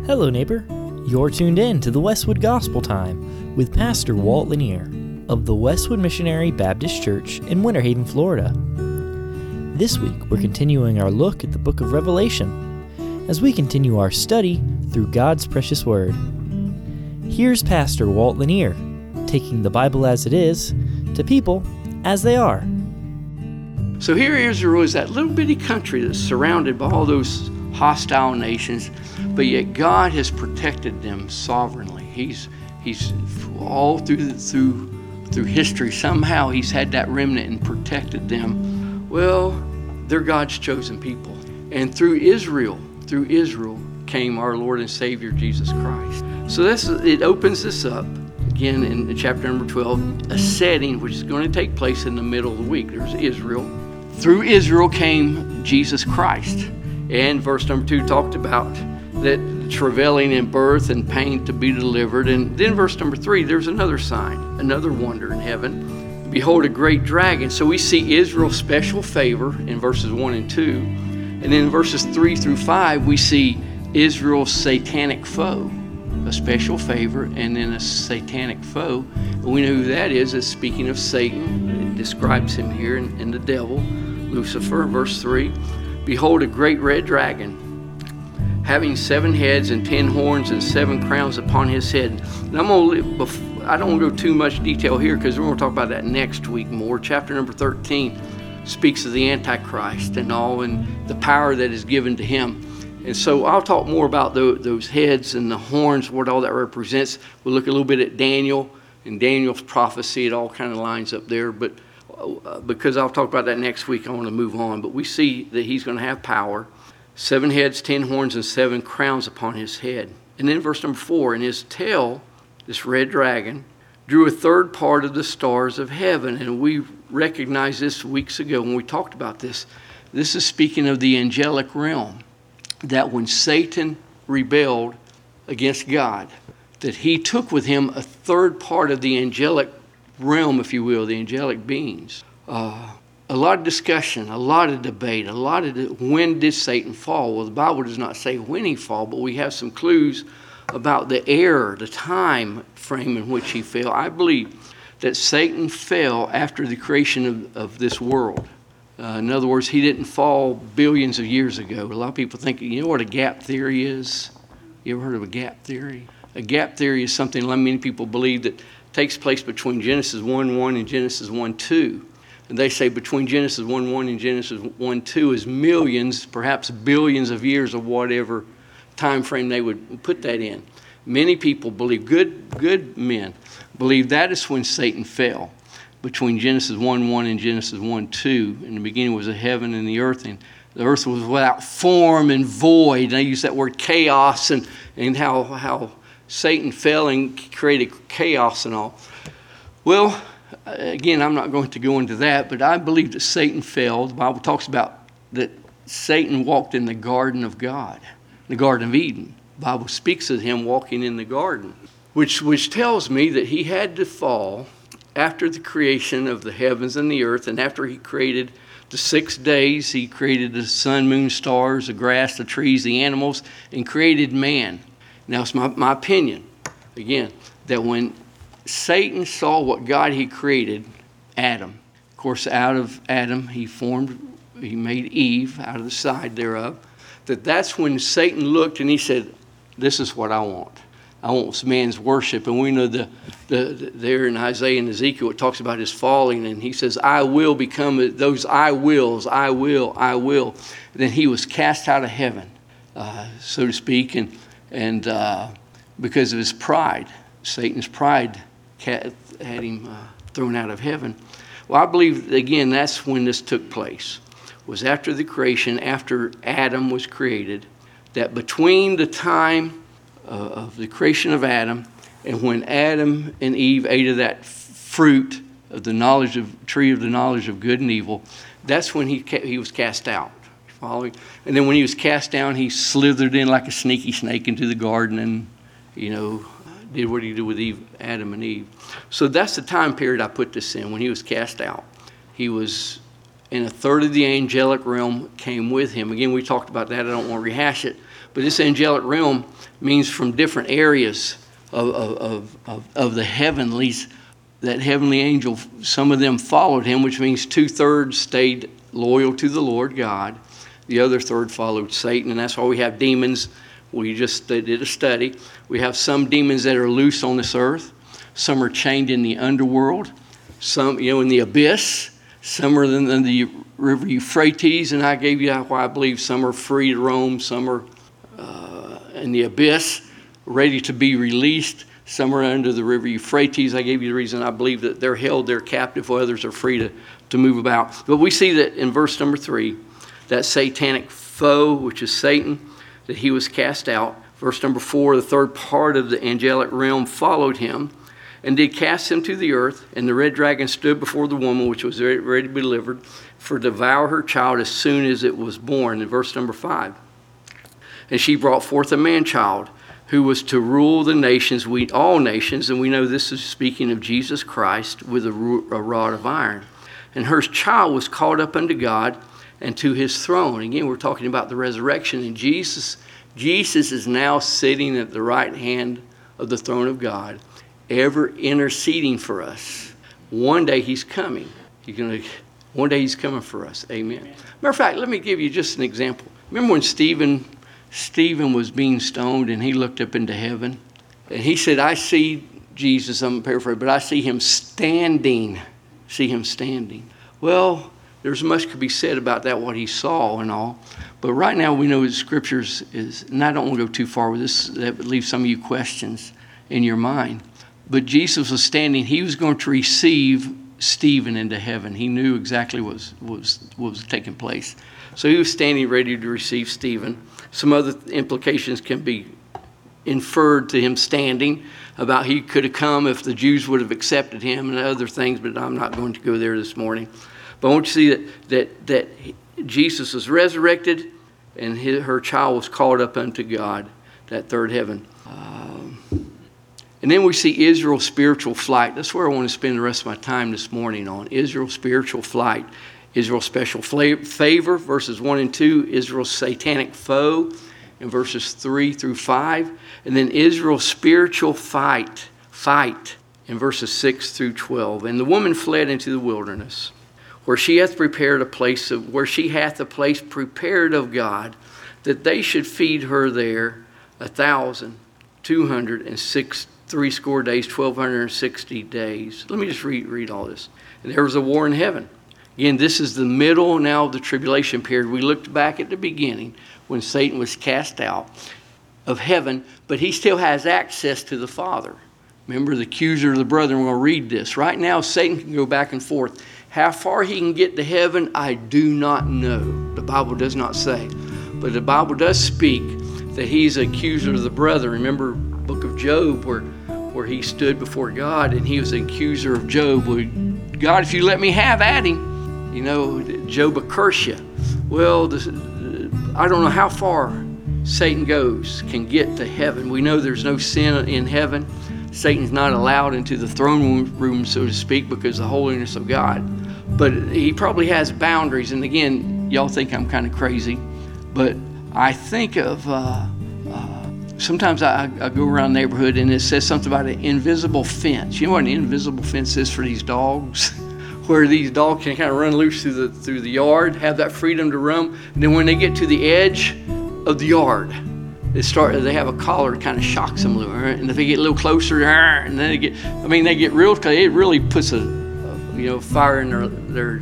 Hello, neighbor. You're tuned in to the Westwood Gospel Time with Pastor Walt Lanier of the Westwood Missionary Baptist Church in Winter Haven, Florida. This week, we're continuing our look at the book of Revelation as we continue our study through God's precious Word. Here's Pastor Walt Lanier, taking the Bible as it is to people as they are. So here Israel is that little bitty country that's surrounded by all those hostile nations, but yet God has protected them sovereignly. He's all through history, somehow He's had that remnant and protected them. Well, they're God's chosen people. And through Israel came our Lord and Savior Jesus Christ. So it opens this up again in chapter number 12, a setting which is going to take place in the middle of the week. There's Israel. Through Israel came Jesus Christ. And verse number 2 talked about that travailing in birth and pain to be delivered. And then verse number 3, there's another sign, another wonder in heaven. Behold, a great dragon. So we see Israel's special favor in verses 1 and 2. And then in verses 3 through 5, we see Israel's satanic foe, a special favor, and then a satanic foe. And we know who that is. It's speaking of Satan. It describes him here in the devil, Lucifer, verse 3. Behold, a great red dragon, having 7 heads and 10 horns and 7 crowns upon his head. And I don't want to go too much detail here because we're going to talk about that next week more. Chapter number 13 speaks of the Antichrist and all, and the power that is given to him. And so I'll talk more about those heads and the horns, what all that represents. We'll look a little bit at Daniel and Daniel's prophecy. It all kind of lines up there, but because I'll talk about that next week, I want to move on. But we see that he's going to have power. 7 heads, 10 horns, and 7 crowns upon his head. And then verse number 4, and his tail, this red dragon, drew a third part of the stars of heaven. And we recognized this weeks ago when we talked about this. This is speaking of the angelic realm, that when Satan rebelled against God, that he took with him a third part of the angelic realm, if you will, the angelic beings. A lot of discussion, a lot of debate, when did Satan fall? Well, the Bible does not say when he fell, but we have some clues about the era, the time frame in which he fell. I believe that Satan fell after the creation of this world. In other words, he didn't fall billions of years ago. A lot of people think, you know what a gap theory is? You ever heard of a gap theory? A gap theory is something many people believe that takes place between Genesis 1:1 and Genesis 1:2. And they say between Genesis 1:1 and Genesis 1:2 is millions, perhaps billions of years of whatever time frame they would put that in. Many people believe, good men, believe that is when Satan fell, between Genesis 1:1 and Genesis 1:2. In the beginning was the heaven and the earth, and the earth was without form and void. And I use that word chaos and how Satan fell and created chaos and all. Well, again, I'm not going to go into that, but I believe that Satan fell. The Bible talks about that Satan walked in the garden of God, the Garden of Eden. The Bible speaks of him walking in the garden, which tells me that he had to fall after the creation of the heavens and the earth, and after he created the 6 days, he created the sun, moon, stars, the grass, the trees, the animals, and created man. Now, it's my opinion, again, that when Satan saw what God had created, Adam, of course, out of Adam, he made Eve out of the side thereof, that's when Satan looked and he said, this is what I want. I want man's worship. And we know there in Isaiah and Ezekiel, it talks about his falling, and he says, I will become those I wills, I will. And then he was cast out of heaven, so to speak, and because of his pride, Satan's pride had him thrown out of heaven. Well, I believe, again, that's when this took place, was after the creation, after Adam was created, that between the time of the creation of Adam and when Adam and Eve ate of that fruit of the tree of the knowledge of good and evil, that's when he was cast out. Following? And then when he was cast down, he slithered in like a sneaky snake into the garden and, did what he did with Adam and Eve. So that's the time period I put this in, when he was cast out. He was, and a third of the angelic realm came with him. Again, we talked about that. I don't want to rehash it. But this angelic realm means from different areas of the heavenlies. That heavenly angel, some of them followed him, which means 2/3 stayed loyal to the Lord God. The other third followed Satan, and that's why we have demons. We just did a study. We have some demons that are loose on this earth. Some are chained in the underworld. Some, in the abyss. Some are in the river Euphrates, and I gave you why I believe some are free to roam. Some are in the abyss, ready to be released. Some are under the river Euphrates. I gave you the reason I believe that they're held, they're captive, while others are free to move about. But we see that in verse number 3, that satanic foe, which is Satan, that he was cast out. Verse number 4, the third part of the angelic realm followed him and did cast him to the earth. And the red dragon stood before the woman, which was ready to be delivered, for to devour her child as soon as it was born. In verse number 5, and she brought forth a man-child, who was to rule the nations, all nations, and we know this is speaking of Jesus Christ, with a rod of iron. And her child was caught up unto God and to his throne. Again, we're talking about the resurrection, and Jesus is now sitting at the right hand of the throne of God, ever interceding for us. One day he's coming. One day he's coming for us. Amen. Matter of fact, let me give you just an example. Remember when Stephen was being stoned, and he looked up into heaven, and he said, I see Jesus, I'm paraphrasing, but I see him standing. Well, there's much could be said about that, what he saw and all. But right now we know the scriptures is, and I don't want to go too far with this, that would leave some of you questions in your mind. But Jesus was standing, he was going to receive Stephen into heaven. He knew exactly what was taking place. So he was standing ready to receive Stephen. Some other implications can be inferred to him standing about he could have come if the Jews would have accepted him and other things, but I'm not going to go there this morning. But I want you to see that Jesus was resurrected and her child was called up unto God, that third heaven. And then we see Israel's spiritual flight. That's where I want to spend the rest of my time this morning on. Israel's spiritual flight. Israel's special favor, verses 1 and 2. Israel's satanic foe, in verses 3 through 5. And then Israel's spiritual fight, in verses 6 through 12. And the woman fled into the wilderness, where she hath a place prepared of God, that they should feed her there 1,260 days, 1,260 days. Let me just read all this. And there was a war in heaven. Again, this is the middle now of the tribulation period. We looked back at the beginning when Satan was cast out of heaven, but he still has access to the Father. Remember the accuser of the brethren, we're going to read this. Right now, Satan can go back and forth. How far he can get to heaven, I do not know. The Bible does not say. But the Bible does speak that he's an accuser of the brethren. Remember the book of Job where he stood before God and he was an accuser of Job. Well, God, if you let me have at him, Job will curse you. Well, I don't know how far Satan can get to heaven. We know there's no sin in heaven. Satan's not allowed into the throne room, so to speak, because of the holiness of God. But he probably has boundaries. And again, y'all think I'm kind of crazy, but I think of sometimes I go around the neighborhood and it says something about an invisible fence. You know what an invisible fence is for these dogs? Where these dogs can kind of run loose through the yard, have that freedom to roam. And then when they get to the edge of the yard, they have a collar that kind of shocks them a little. Right? And if they get a little closer, and then they get real, it really puts a fire in their.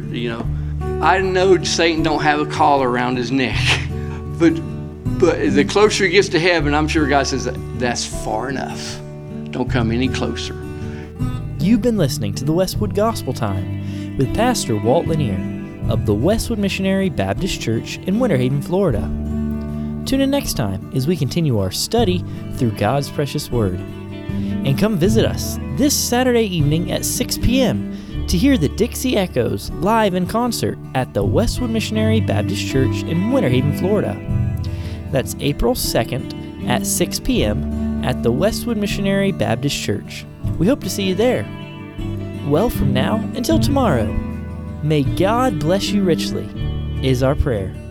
I know Satan don't have a collar around his neck, but the closer he gets to heaven, I'm sure God says that's far enough. Don't come any closer. You've been listening to the Westwood Gospel Time with Pastor Walt Lanier of the Westwood Missionary Baptist Church in Winter Haven, Florida. Tune in next time as we continue our study through God's precious Word. And come visit us this Saturday evening at 6 p.m. to hear the Dixie Echoes live in concert at the Westwood Missionary Baptist Church in Winter Haven, Florida. That's April 2nd at 6 p.m. at the Westwood Missionary Baptist Church. We hope to see you there. Well, from now until tomorrow, may God bless you richly, is our prayer.